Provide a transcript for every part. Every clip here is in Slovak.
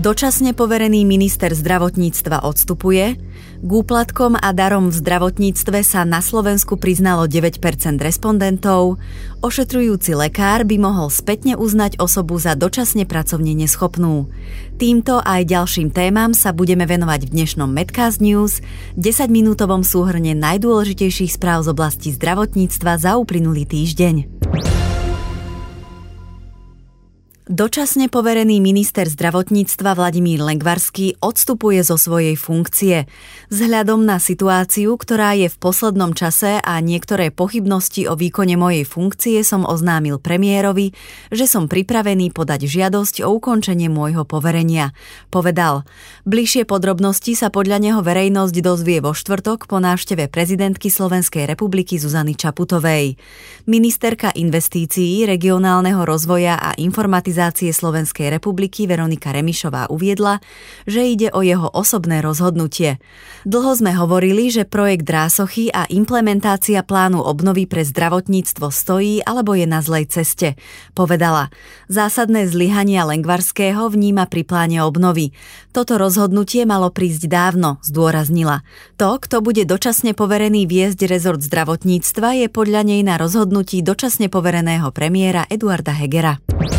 Dočasne poverený minister zdravotníctva odstupuje, k úplatkom a darom v zdravotníctve sa na Slovensku priznalo 9% respondentov, ošetrujúci lekár by mohol spätne uznať osobu za dočasne pracovne neschopnú. Týmto aj ďalším témam sa budeme venovať v dnešnom Medcast News, 10-minútovom súhrne najdôležitejších správ z oblasti zdravotníctva za uplynulý týždeň. Dočasne poverený minister zdravotníctva Vladimír Lengvarský odstupuje zo svojej funkcie. Vzhľadom na situáciu, ktorá je v poslednom čase a niektoré pochybnosti o výkone mojej funkcie som oznámil premiérovi, že som pripravený podať žiadosť o ukončenie môjho poverenia. Povedal. Bližšie podrobnosti sa podľa neho verejnosť dozvie vo štvrtok po návšteve prezidentky Slovenskej republiky Zuzany Čaputovej. Ministerka investícií, regionálneho rozvoja a informatizácie Slovenskej republiky Veronika Remišová uviedla, že ide o jeho osobné rozhodnutie. Dlho sme hovorili, že projekt Drásochy a implementácia plánu obnovy pre zdravotníctvo stojí alebo je na zlej ceste. Povedala, zásadné zlyhania Lengvarského vníma pri pláne obnovy. Toto rozhodnutie malo prísť dávno, zdôraznila. To, kto bude dočasne poverený viesť rezort zdravotníctva, je podľa nej na rozhodnutí dočasne povereného premiéra Eduarda Hegera.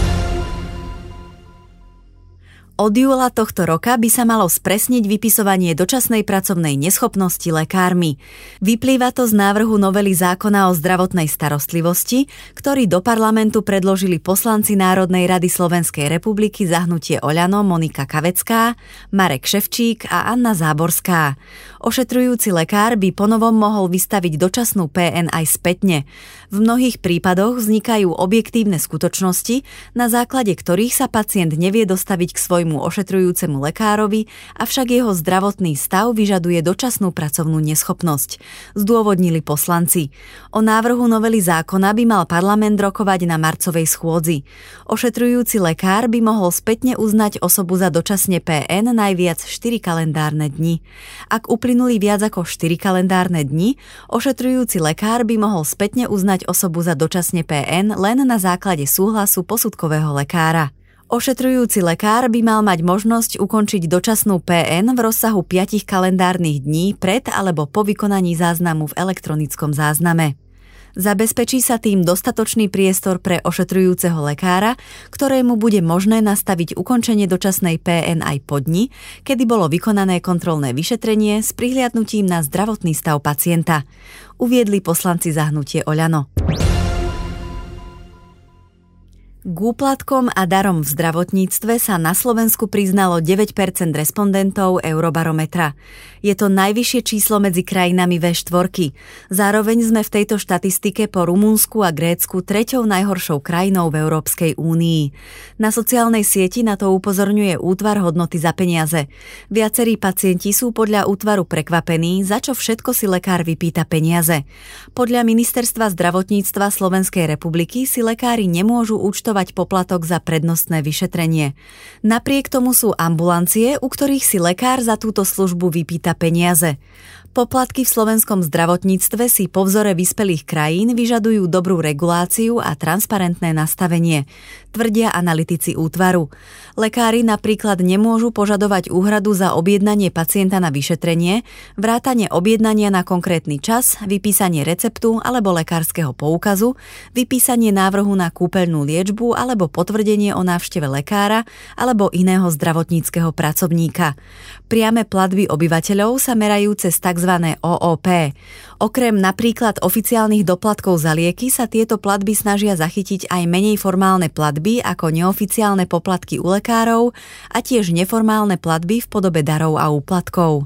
Od júla tohto roka by sa malo spresniť vypisovanie dočasnej pracovnej neschopnosti lekármi. Vyplýva to z návrhu novely zákona o zdravotnej starostlivosti, ktorý do parlamentu predložili poslanci Národnej rady Slovenskej republiky za hnutie Oľano Monika Kavecká, Marek Ševčík a Anna Záborská. Ošetrujúci lekár by ponovom mohol vystaviť dočasnú PN aj spätne. V mnohých prípadoch vznikajú objektívne skutočnosti, na základe ktorých sa pacient nevie dostaviť k svojmu ošetrujúcemu lekárovi, avšak jeho zdravotný stav vyžaduje dočasnú pracovnú neschopnosť, zdôvodnili poslanci. O návrhu novely zákona by mal parlament rokovať na marcovej schôdzi. Ošetrujúci lekár by mohol spätne uznať osobu za dočasne PN najviac 4 kalendárne dni. Ak uplynuli viac ako 4 kalendárne dni, ošetrujúci lekár by mohol spätne uznať osobu za dočasne PN len na základe súhlasu posudkového lekára. Ošetrujúci lekár by mal mať možnosť ukončiť dočasnú PN v rozsahu 5 kalendárnych dní pred alebo po vykonaní záznamu v elektronickom zázname. Zabezpečí sa tým dostatočný priestor pre ošetrujúceho lekára, ktorému bude možné nastaviť ukončenie dočasnej PN aj po dni, kedy bolo vykonané kontrolné vyšetrenie s prihliadnutím na zdravotný stav pacienta, uviedli poslanci za hnutie Oľano. K úplatkom a darom v zdravotníctve sa na Slovensku priznalo 9% respondentov Eurobarometra. Je to najvyššie číslo medzi krajinami V4. Zároveň sme v tejto štatistike po Rumunsku a Grécku treťou najhoršou krajinou v Európskej únii. Na sociálnej sieti na to upozorňuje útvar hodnoty za peniaze. Viacerí pacienti sú podľa útvaru prekvapení, za čo všetko si lekár vypýta peniaze. Podľa Ministerstva zdravotníctva Slovenskej republiky si lekári nemôžu účtovať poplatok za prednostné vyšetrenie. Napriek tomu sú ambulancie, u ktorých si lekár za túto službu vypýta peniaze. Poplatky v slovenskom zdravotníctve si po vzore vyspelých krajín vyžadujú dobrú reguláciu a transparentné nastavenie, tvrdia analytici útvaru. Lekári napríklad nemôžu požadovať úhradu za objednanie pacienta na vyšetrenie, vrátane objednania na konkrétny čas, vypísanie receptu alebo lekárskeho poukazu, vypísanie návrhu na kúpeľnú liečbu alebo potvrdenie o návšteve lekára alebo iného zdravotníckeho pracovníka. Priame platby obyvateľov sa merajú cez tzv. OOP. Okrem napríklad oficiálnych doplatkov za lieky sa tieto platby snažia zachytiť aj menej formálne platby ako neoficiálne poplatky u lekárov a tiež neformálne platby v podobe darov a úplatkov.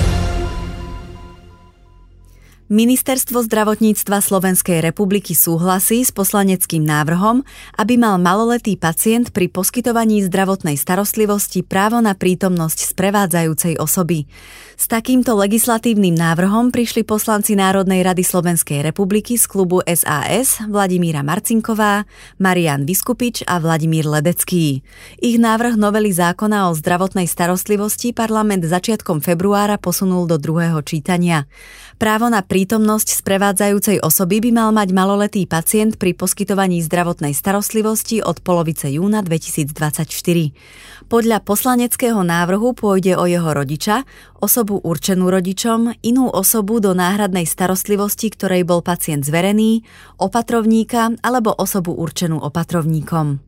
Ministerstvo zdravotníctva Slovenskej republiky súhlasí s poslaneckým návrhom, aby mal maloletý pacient pri poskytovaní zdravotnej starostlivosti právo na prítomnosť sprevádzajúcej osoby. S takýmto legislatívnym návrhom prišli poslanci Národnej rady Slovenskej republiky z klubu SAS Vladimíra Marcinková, Marián Viskupič a Vladimír Ledecký. Ich návrh novely zákona o zdravotnej starostlivosti parlament začiatkom februára posunul do druhého čítania. Právo na prítomnosť sprevádzajúcej osoby by mal mať maloletý pacient pri poskytovaní zdravotnej starostlivosti od polovice júna 2024. Podľa poslaneckého návrhu pôjde o jeho rodiča, osobu určenú rodičom, inú osobu do náhradnej starostlivosti, ktorej bol pacient zverený, opatrovníka alebo osobu určenú opatrovníkom.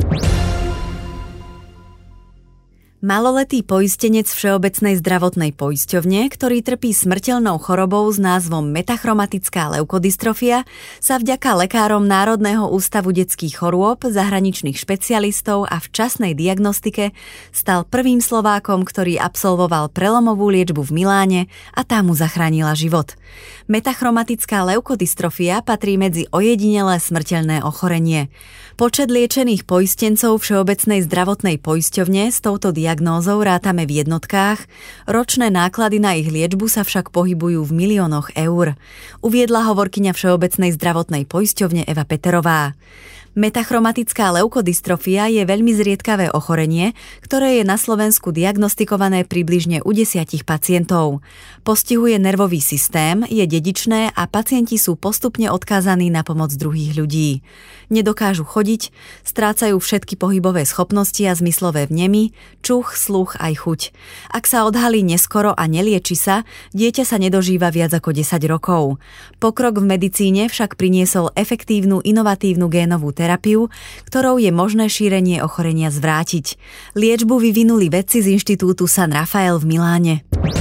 Maloletý poistenec Všeobecnej zdravotnej poisťovne, ktorý trpí smrteľnou chorobou s názvom metachromatická leukodystrofia, sa vďaka lekárom Národného ústavu detských chorôb, zahraničných špecialistov a včasnej diagnostike stal prvým Slovákom, ktorý absolvoval prelomovú liečbu v Miláne a tá mu zachránila život. Metachromatická leukodystrofia patrí medzi ojedinelé smrteľné ochorenie. Počet liečených poistencov Všeobecnej zdravotnej poisťovne s touto diagnózou rátame v jednotkách, ročné náklady na ich liečbu sa však pohybujú v miliónoch eur, uviedla hovorkyňa Všeobecnej zdravotnej poisťovne Eva Peterová. Metachromatická leukodystrofia je veľmi zriedkavé ochorenie, ktoré je na Slovensku diagnostikované približne u 10 pacientov. Postihuje nervový systém, je dedičné a pacienti sú postupne odkázaní na pomoc druhých ľudí. Nedokážu chodiť, strácajú všetky pohybové schopnosti a zmyslové vnemy, čuch, sluch aj chuť. Ak sa odhalí neskoro a nelieči sa, dieťa sa nedožíva viac ako 10 rokov. Pokrok v medicíne však priniesol efektívnu inovatívnu génovú terapiu, ktorou je možné šírenie ochorenia zvrátiť. Liečbu vyvinuli vedci z Inštitútu San Rafael v Miláne.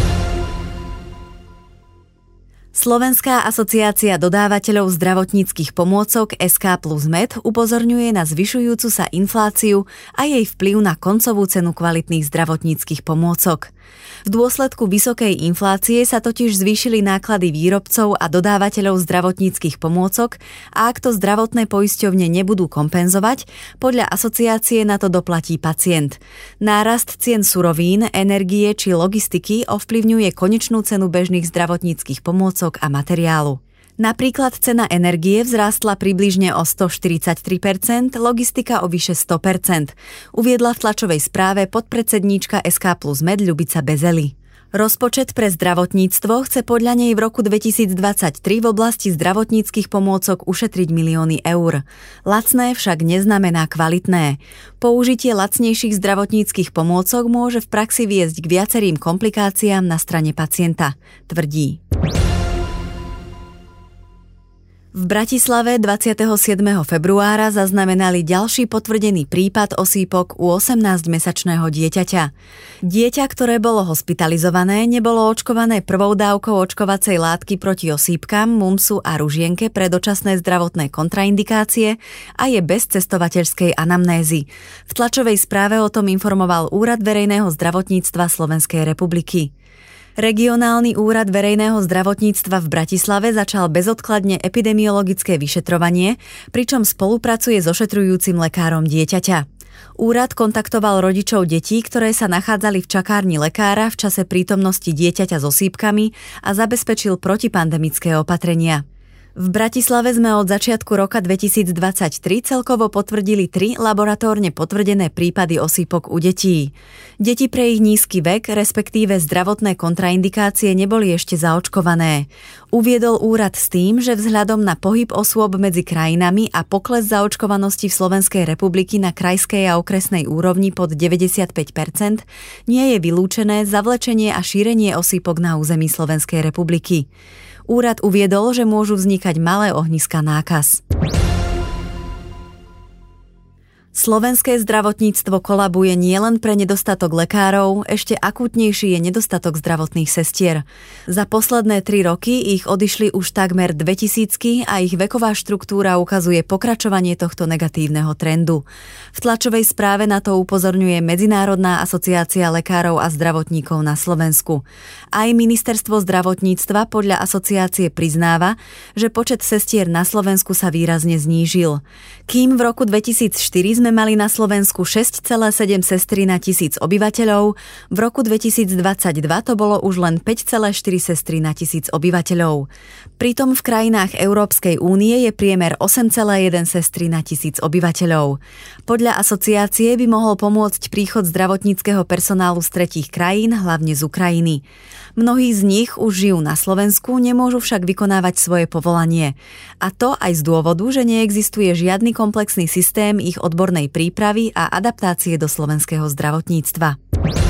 Slovenská asociácia dodávateľov zdravotníckych pomôcok SK+Med upozorňuje na zvyšujúcu sa infláciu a jej vplyv na koncovú cenu kvalitných zdravotníckych pomôcok. V dôsledku vysokej inflácie sa totiž zvýšili náklady výrobcov a dodávateľov zdravotníckych pomôcok a ak to zdravotné poisťovne nebudú kompenzovať, podľa asociácie na to doplatí pacient. Nárast cien surovín, energie či logistiky ovplyvňuje konečnú cenu bežných zdravotníckych pomôcok a materiálu. Napríklad cena energie vzrástla približne o 143%, logistika o vyše 100%, uviedla v tlačovej správe podpredsedníčka SK+Med Ľubica Bezely. Rozpočet pre zdravotníctvo chce podľa nej v roku 2023 v oblasti zdravotníckych pomôcok ušetriť milióny eur. Lacné však neznamená kvalitné. Použitie lacnejších zdravotníckych pomôcok môže v praxi viesť k viacerým komplikáciám na strane pacienta, tvrdí. V Bratislave 27. februára zaznamenali ďalší potvrdený prípad osýpok u 18-mesačného dieťaťa. Dieťa, ktoré bolo hospitalizované, nebolo očkované prvou dávkou očkovacej látky proti osýpkam, mumpsu a ružienke pre dočasné zdravotné kontraindikácie a je bez cestovateľskej anamnézy. V tlačovej správe o tom informoval Úrad verejného zdravotníctva Slovenskej republiky. Regionálny úrad verejného zdravotníctva v Bratislave začal bezodkladne epidemiologické vyšetrovanie, pričom spolupracuje s ošetrujúcim lekárom dieťaťa. Úrad kontaktoval rodičov detí, ktoré sa nachádzali v čakárni lekára v čase prítomnosti dieťaťa s osýpkami a zabezpečil protipandemické opatrenia. V Bratislave sme od začiatku roka 2023 celkovo potvrdili 3 laboratórne potvrdené prípady osýpok u detí. Deti pre ich nízky vek, respektíve zdravotné kontraindikácie neboli ešte zaočkované. Uviedol úrad s tým, že vzhľadom na pohyb osôb medzi krajinami a pokles zaočkovanosti v Slovenskej republiky na krajskej a okresnej úrovni pod 95%, nie je vylúčené zavlečenie a šírenie osýpok na území Slovenskej republiky. Úrad uviedol, že môžu vznikať malé ohniská nákaz. Slovenské zdravotníctvo kolabuje nielen pre nedostatok lekárov, ešte akútnejší je nedostatok zdravotných sestier. Za posledné 3 roky ich odišli už takmer 2000 a ich veková štruktúra ukazuje pokračovanie tohto negatívneho trendu. V tlačovej správe na to upozorňuje Medzinárodná asociácia lekárov a zdravotníkov na Slovensku. Aj ministerstvo zdravotníctva podľa asociácie priznáva, že počet sestier na Slovensku sa výrazne znížil. Kým v roku 2004 sme sme mali na Slovensku 6,7 sestry na 1000 obyvateľov, v roku 2022 to bolo už len 5,4 sestry na 1000 obyvateľov. Pritom v krajinách Európskej únie je priemer 8,1 sestry na 1000 obyvateľov. Podľa asociácie by mohol pomôcť príchod zdravotníckeho personálu z tretích krajín, hlavne z Ukrajiny. Mnohí z nich už žijú na Slovensku, nemôžu však vykonávať svoje povolanie. A to aj z dôvodu, že neexistuje žiadny komplexný systém ich odbornej prípravy a adaptácie do slovenského zdravotníctva.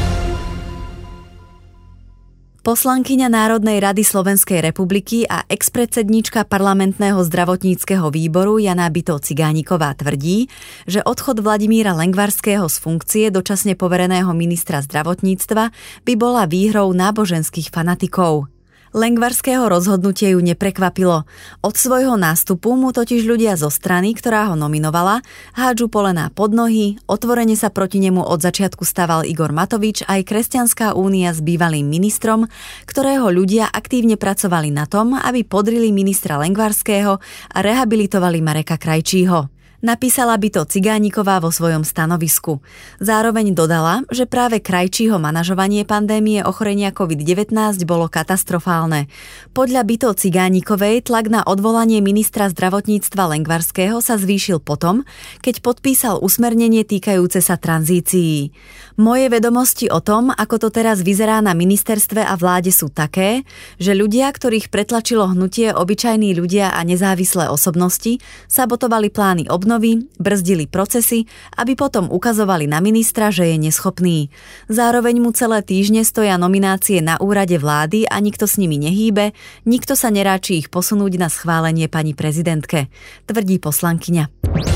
Poslankyňa Národnej rady Slovenskej republiky a expredsedníčka parlamentného zdravotníckeho výboru Jana Bytov-Cigániková tvrdí, že odchod Vladimíra Lengvarského z funkcie dočasne povereného ministra zdravotníctva by bola výhrou náboženských fanatikov. Lengvarského rozhodnutie ju neprekvapilo. Od svojho nástupu mu totiž ľudia zo strany, ktorá ho nominovala, hádžu polená pod nohy, otvorene sa proti nemu od začiatku staval Igor Matovič aj Kresťanská únia s bývalým ministrom, ktorého ľudia aktívne pracovali na tom, aby podrili ministra Lengvarského a rehabilitovali Mareka Krajčího. Napísala Bytov-Cigániková vo svojom stanovisku. Zároveň dodala, že práve Krajčího manažovanie pandémie ochorenia COVID-19 bolo katastrofálne. Podľa Bytov-Cigánikovej tlak na odvolanie ministra zdravotníctva Lengvarského sa zvýšil potom, keď podpísal usmernenie týkajúce sa tranzícií. Moje vedomosti o tom, ako to teraz vyzerá na ministerstve a vláde sú také, že ľudia, ktorých pretlačilo hnutie obyčajní ľudia a nezávislé osobnosti, sabotovali plány obnovy, brzdili procesy, aby potom ukazovali na ministra, že je neschopný. Zároveň mu celé týždne stoja nominácie na úrade vlády a nikto s nimi nehýbe, nikto sa neráči ich posunúť na schválenie pani prezidentke, tvrdí poslankyňa.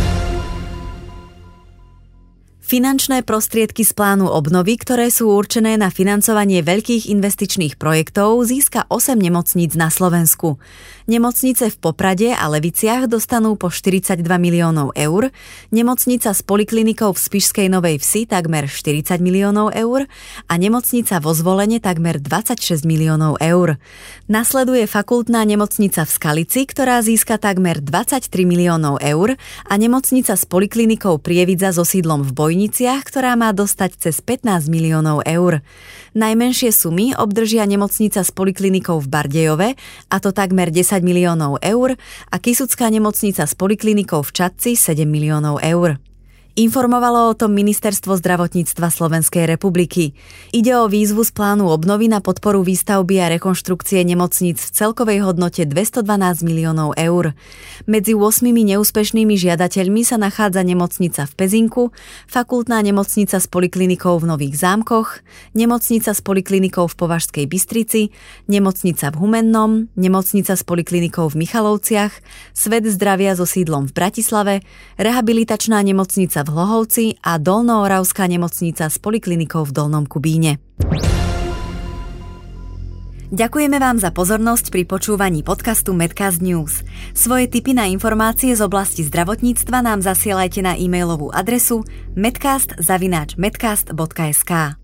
Finančné prostriedky z plánu obnovy, ktoré sú určené na financovanie veľkých investičných projektov, získa 8 nemocníc na Slovensku. Nemocnice v Poprade a Leviciach dostanú po 42 miliónov eur, nemocnica s poliklinikou v Spišskej Novej Vsi takmer 40 miliónov eur a nemocnica vo Zvolene takmer 26 miliónov eur. Nasleduje fakultná nemocnica v Skalici, ktorá získa takmer 23 miliónov eur a nemocnica s poliklinikou Prievidza so sídlom v Bojniciach, ktorá má dostať cez 15 miliónov eur. Najmenšie sumy obdržia nemocnica s poliklinikou v Bardejove, a to takmer 10 miliónov eur, a Kysucká nemocnica s poliklinikou v Čadci 7 miliónov eur. Informovalo o tom Ministerstvo zdravotníctva Slovenskej republiky. Ide o výzvu z plánu obnovy na podporu výstavby a rekonštrukcie nemocníc v celkovej hodnote 212 miliónov eur. Medzi 8 neúspešnými žiadateľmi sa nachádza nemocnica v Pezinku, fakultná nemocnica s poliklinikou v Nových Zámkoch, nemocnica s poliklinikou v Považskej Bystrici, nemocnica v Humennom, nemocnica s poliklinikou v Michalovciach, Svet zdravia so sídlom v Bratislave, rehabilitačná nemocnica v Hlohovci a Dolnooravská nemocnica s poliklinikou v Dolnom Kubíne. Ďakujeme vám za pozornosť pri počúvaní podcastu Medcast News. Svoje tipy na informácie z oblasti zdravotníctva nám zasielajte na e-mailovú adresu medcast@medcast.sk.